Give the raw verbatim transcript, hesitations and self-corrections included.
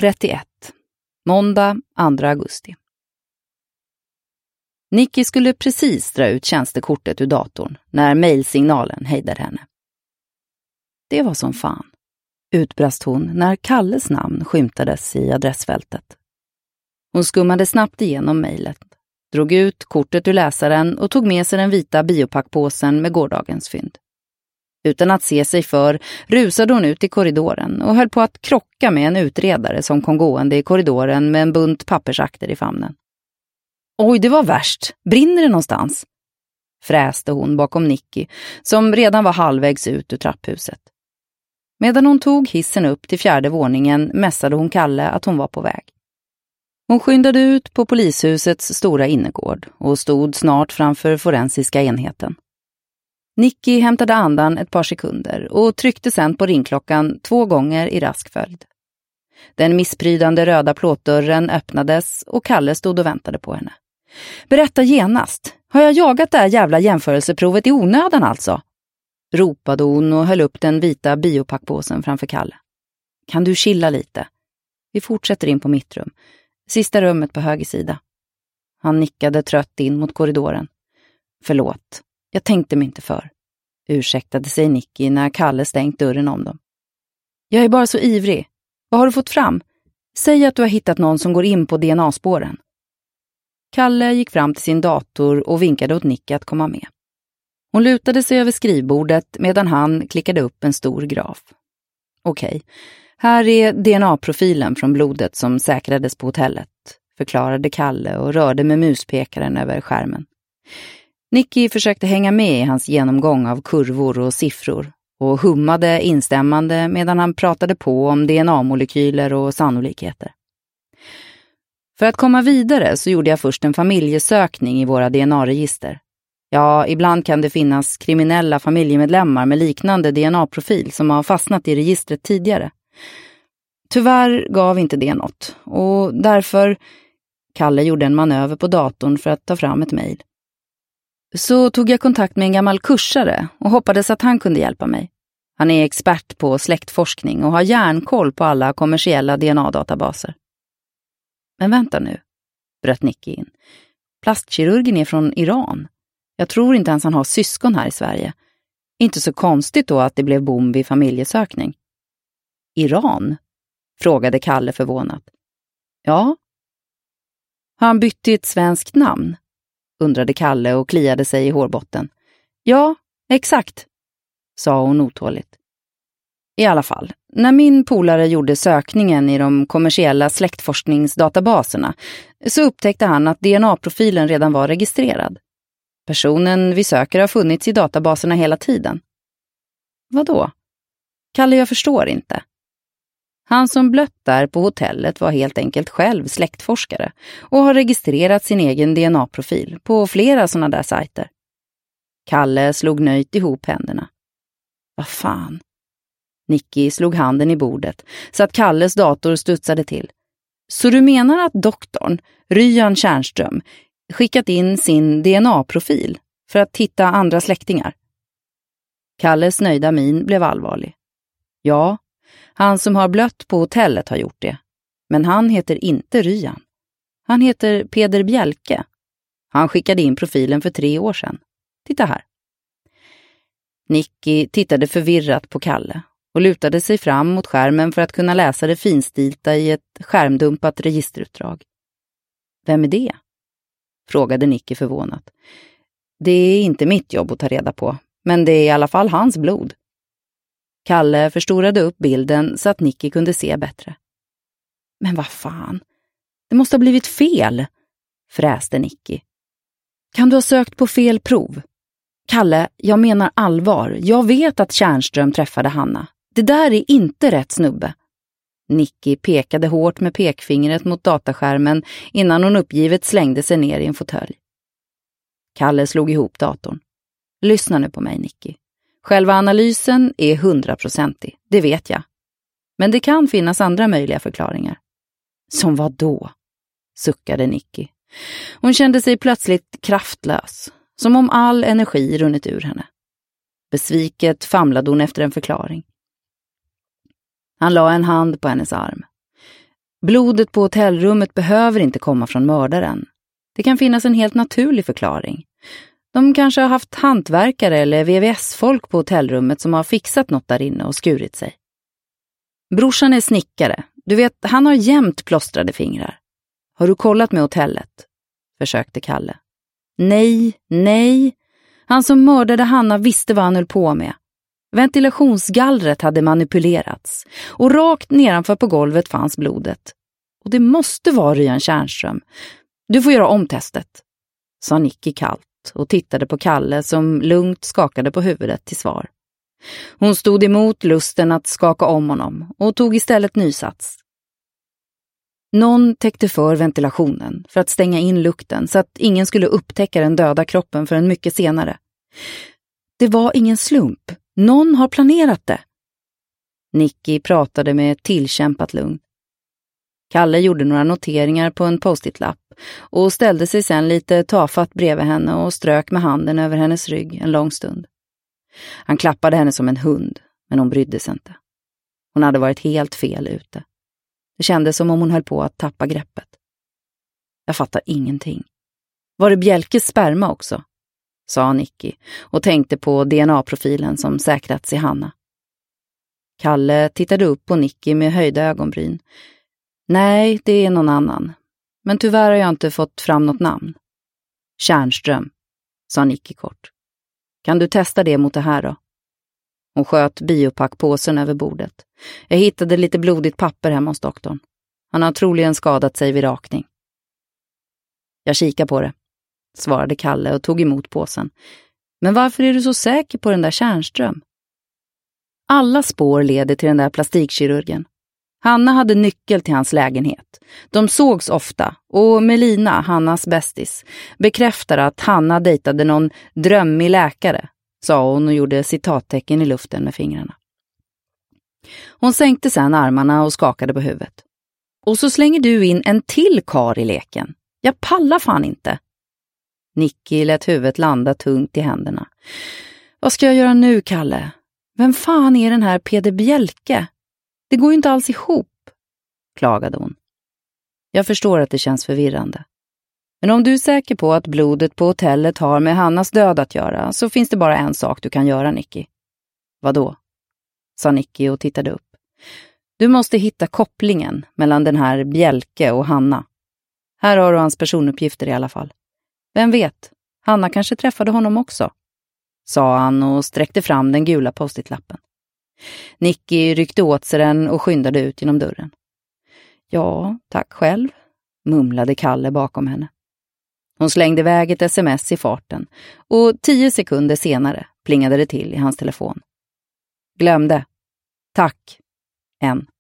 trettioett. Måndag andra augusti. Nicky skulle precis dra ut tjänstekortet ur datorn när mejlsignalen hejdade henne. Det var som fan, utbrast hon när Kalles namn skymtades i adressfältet. Hon skummade snabbt igenom mejlet, drog ut kortet ur läsaren och tog med sig den vita biopackpåsen med gårdagens fynd. Utan att se sig för rusade hon ut i korridoren och höll på att krocka med en utredare som kom gående i korridoren med en bunt pappersakter i famnen. Oj, det var värst. Brinner det någonstans? Fräste hon bakom Nicky som redan var halvvägs ut ur trapphuset. Medan hon tog hissen upp till fjärde våningen mässade hon Kalle att hon var på väg. Hon skyndade ut på polishusets stora innergård och stod snart framför forensiska enheten. Nicky hämtade andan ett par sekunder och tryckte sedan på ringklockan två gånger i rask följd. Den missprydande röda plåtdörren öppnades och Kalle stod och väntade på henne. Berätta genast, har jag jagat det här jävla jämförelseprovet i onödan alltså? Ropade hon och höll upp den vita biopackpåsen framför Kalle. Kan du chilla lite? Vi fortsätter in på mitt rum. Sista rummet på höger sida. Han nickade trött in mot korridoren. Förlåt, jag tänkte mig inte för. Ursäktade sig Nicky när Kalle stängt dörren om dem. Jag är bara så ivrig. Vad har du fått fram? Säg att du har hittat någon som går in på D N A-spåren. Kalle gick fram till sin dator och vinkade åt Nicky att komma med. Hon lutade sig över skrivbordet medan han klickade upp en stor graf. Okej, här är D N A-profilen från blodet som säkrades på hotellet, förklarade Kalle och rörde med muspekaren över skärmen. Nicky försökte hänga med i hans genomgång av kurvor och siffror och hummade instämmande medan han pratade på om D N A-molekyler och sannolikheter. För att komma vidare så gjorde jag först en familjesökning i våra D N A-register. Ja, ibland kan det finnas kriminella familjemedlemmar med liknande D N A-profil som har fastnat i registret tidigare. Tyvärr gav inte det något och därför... Kalle gjorde en manöver på datorn för att ta fram ett mejl. Så tog jag kontakt med en gammal kursare och hoppades att han kunde hjälpa mig. Han är expert på släktforskning och har järnkoll på alla kommersiella D N A-databaser. Men vänta nu, bröt Nicky in. Plastkirurgen är från Iran. Jag tror inte ens han har syskon här i Sverige. Inte så konstigt då att det blev boom vid familjesökning. Iran? Frågade Kalle förvånat. Ja. Har han bytt till ett svenskt namn? Undrade Kalle och kliade sig i hårbotten. Ja, exakt, sa hon otåligt. I alla fall, när min polare gjorde sökningen i de kommersiella släktforskningsdatabaserna så upptäckte han att D N A-profilen redan var registrerad. Personen vi söker har funnits i databaserna hela tiden. Vadå? Kalle, jag förstår inte. Han som blött där på hotellet var helt enkelt själv släktforskare och har registrerat sin egen D N A-profil på flera sådana där sajter. Kalle slog nöjt ihop händerna. Vad fan? Nicky slog handen i bordet så att Kalles dator studsade till. Så du menar att doktorn, Ryan Tjärnström, skickat in sin D N A-profil för att hitta andra släktingar? Kalles nöjda min blev allvarlig. Ja, han som har blött på hotellet har gjort det. Men han heter inte Ryan. Han heter Peder Bjelke. Han skickade in profilen för tre år sedan. Titta här. Nicky tittade förvirrat på Kalle och lutade sig fram mot skärmen för att kunna läsa det finstilta i ett skärmdumpat registerutdrag. Vem är det? Frågade Nicky förvånat. Det är inte mitt jobb att ta reda på, men det är i alla fall hans blod. Kalle förstorade upp bilden så att Nicky kunde se bättre. Men vad fan? Det måste ha blivit fel, fräste Nicky. Kan du ha sökt på fel prov? Kalle, jag menar allvar. Jag vet att Tjärnström träffade Hanna. Det där är inte rätt snubbe. Nicky pekade hårt med pekfingret mot dataskärmen innan hon uppgivet slängde sig ner i en fåtölj. Kalle slog ihop datorn. Lyssna nu på mig, Nicky. Själva analysen är hundraprocentig, det vet jag. Men det kan finnas andra möjliga förklaringar. Som vad då? Suckade Nicky. Hon kände sig plötsligt kraftlös, som om all energi runnit ur henne. Besviket famlade hon efter en förklaring. Han la en hand på hennes arm. Blodet på hotellrummet behöver inte komma från mördaren. Det kan finnas en helt naturlig förklaring. De kanske har haft hantverkare eller V V S-folk på hotellrummet som har fixat något där inne och skurit sig. Brorsan är snickare. Du vet, han har jämt plåstrade fingrar. Har du kollat med hotellet? Försökte Kalle. Nej, nej. Han som mördade Hanna visste vad han höll på med. Ventilationsgallret hade manipulerats och rakt nedanför på golvet fanns blodet. Och det måste vara Ryan Tjärnström. Du får göra om testet, sa Nicky kallt och tittade på Kalle som lugnt skakade på huvudet till svar. Hon stod emot lusten att skaka om honom och tog istället nysats. Någon täckte för ventilationen för att stänga in lukten så att ingen skulle upptäcka den döda kroppen förrän mycket senare. Det var ingen slump. Någon har planerat det. Nicky pratade med tillkämpat lugn. Kalle gjorde några noteringar på en post-it-lapp och ställde sig sedan lite tafatt bredvid henne och strök med handen över hennes rygg en lång stund. Han klappade henne som en hund, men hon brydde sig inte. Hon hade varit helt fel ute. Det kändes som om hon höll på att tappa greppet. Jag fattar ingenting. Var det Bjelkes sperma också? Sa Nicky och tänkte på D N A-profilen som säkrats i Hanna. Kalle tittade upp på Nicky med höjda ögonbryn. Nej, det är någon annan. Men tyvärr har jag inte fått fram något namn. Tjärnström, sa Nicky kort. Kan du testa det mot det här då? Hon sköt biopackpåsen över bordet. Jag hittade lite blodigt papper hemma hos doktorn. Han har troligen skadat sig vid rakning. Jag kikar på det, svarade Kalle och tog emot påsen. Men varför är du så säker på den där Tjärnström? Alla spår leder till den där plastikkirurgen. Hanna hade nyckel till hans lägenhet. De sågs ofta och Melina, Hannas bästis, bekräftade att Hanna dejtade någon drömmig läkare, sa hon och gjorde citattecken i luften med fingrarna. Hon sänkte sedan armarna och skakade på huvudet. Och så slänger du in en till kar i leken. Jag pallar fan inte. Nicky lät huvudet landa tungt i händerna. Vad ska jag göra nu, Kalle? Vem fan är den här Peder Bjelke? Det går ju inte alls ihop, klagade hon. Jag förstår att det känns förvirrande. Men om du är säker på att blodet på hotellet har med Hannas död att göra så finns det bara en sak du kan göra, Nicky. Vadå? Sa Nicky och tittade upp. Du måste hitta kopplingen mellan den här Bjelke och Hanna. Här har du hans personuppgifter i alla fall. Vem vet, Hanna kanske träffade honom också, sa han och sträckte fram den gula post-it-lappen. Nicky ryckte åt sig den och skyndade ut genom dörren. Ja, tack själv, mumlade Kalle bakom henne. Hon slängde iväg ett sms i farten och tio sekunder senare plingade det till i hans telefon. Glömde. Tack. En.